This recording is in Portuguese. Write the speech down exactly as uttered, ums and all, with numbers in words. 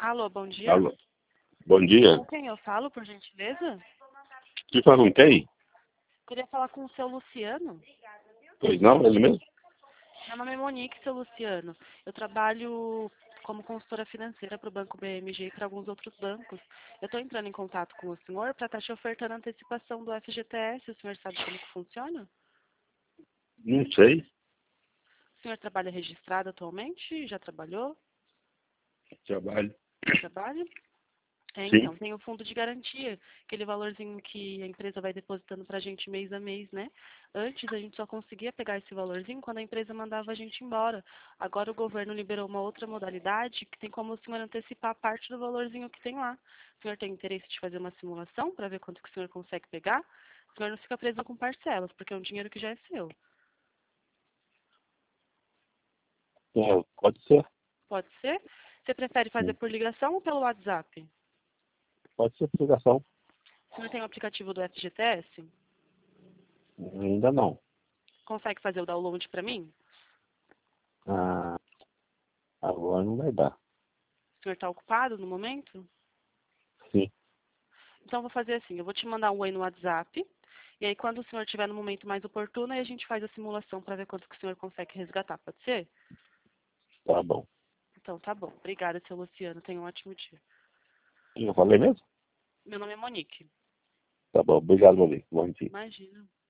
Alô, bom dia. Alô. Bom dia. Com quem eu falo, por gentileza? Te perguntei? Queria falar com o seu Luciano. Pois não, ele mesmo? Meu nome é Monique, seu Luciano. Eu trabalho como consultora financeira para o Banco B M G e para alguns outros bancos. Eu estou entrando em contato com o senhor para estar te ofertando a antecipação do F G T S. O senhor sabe como que funciona? Não sei. O senhor trabalha registrado atualmente? Já trabalhou? Trabalho. Trabalha? É, Sim. então, tem o fundo de garantia, aquele valorzinho que a empresa vai depositando para a gente mês a mês, né? Antes a gente só conseguia pegar esse valorzinho quando a empresa mandava a gente embora. Agora o governo liberou uma outra modalidade que tem como o senhor antecipar parte do valorzinho que tem lá. O senhor tem interesse de fazer uma simulação para ver quanto que o senhor consegue pegar? O senhor não fica preso com parcelas, porque é um dinheiro que já é seu. É, pode ser. Pode ser? Você prefere fazer Sim. por ligação ou pelo WhatsApp? Pode ser por ligação. O senhor tem o aplicativo do F G T S? Ainda não. Consegue fazer o download para mim? Ah, agora não vai dar. O senhor está ocupado no momento? Sim. Então, eu vou fazer assim, eu vou te mandar um oi no WhatsApp, e aí quando o senhor estiver no momento mais oportuno, aí a gente faz a simulação para ver quanto que o senhor consegue resgatar, pode ser? Tá bom. Então, tá bom. Obrigada, seu Luciano. Tenha um ótimo dia. Eu falei mesmo? Meu nome é Monique. Tá bom. Obrigado, Monique. Bom dia. Imagina.